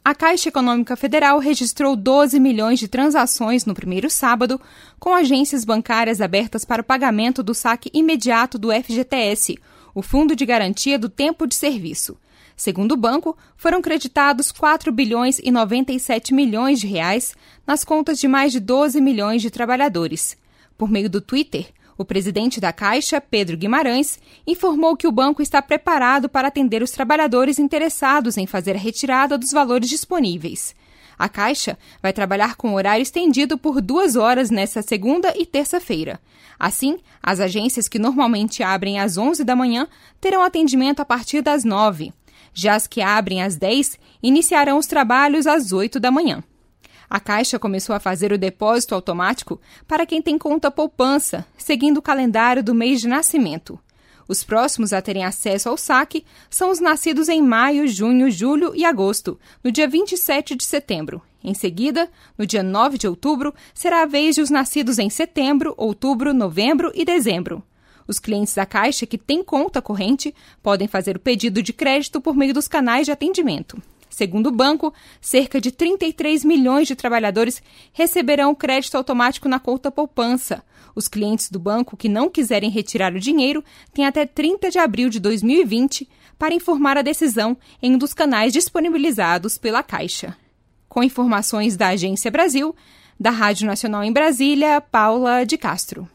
A Caixa Econômica Federal registrou 12 milhões de transações no primeiro sábado, com agências bancárias abertas para o pagamento do saque imediato do FGTS, o Fundo de Garantia do Tempo de Serviço. Segundo o banco, foram creditados 4 bilhões e 97 milhões de reais nas contas de mais de 12 milhões de trabalhadores. Por meio do Twitter, o presidente da Caixa, Pedro Guimarães, informou que o banco está preparado para atender os trabalhadores interessados em fazer a retirada dos valores disponíveis. A Caixa vai trabalhar com horário estendido por 2 horas nesta segunda e terça-feira. Assim, as agências que normalmente abrem às 11 da manhã terão atendimento a partir das 9. Já as que abrem às 10 iniciarão os trabalhos às 8 da manhã. A Caixa começou a fazer o depósito automático para quem tem conta poupança, seguindo o calendário do mês de nascimento. Os próximos a terem acesso ao saque são os nascidos em maio, junho, julho e agosto, no dia 27 de setembro. Em seguida, no dia 9 de outubro, será a vez de os nascidos em setembro, outubro, novembro e dezembro. Os clientes da Caixa que têm conta corrente podem fazer o pedido de crédito por meio dos canais de atendimento. Segundo o banco, cerca de 33 milhões de trabalhadores receberão crédito automático na conta poupança. Os clientes do banco que não quiserem retirar o dinheiro têm até 30 de abril de 2020 para informar a decisão em um dos canais disponibilizados pela Caixa. Com informações da Agência Brasil, da Rádio Nacional em Brasília, Paula de Castro.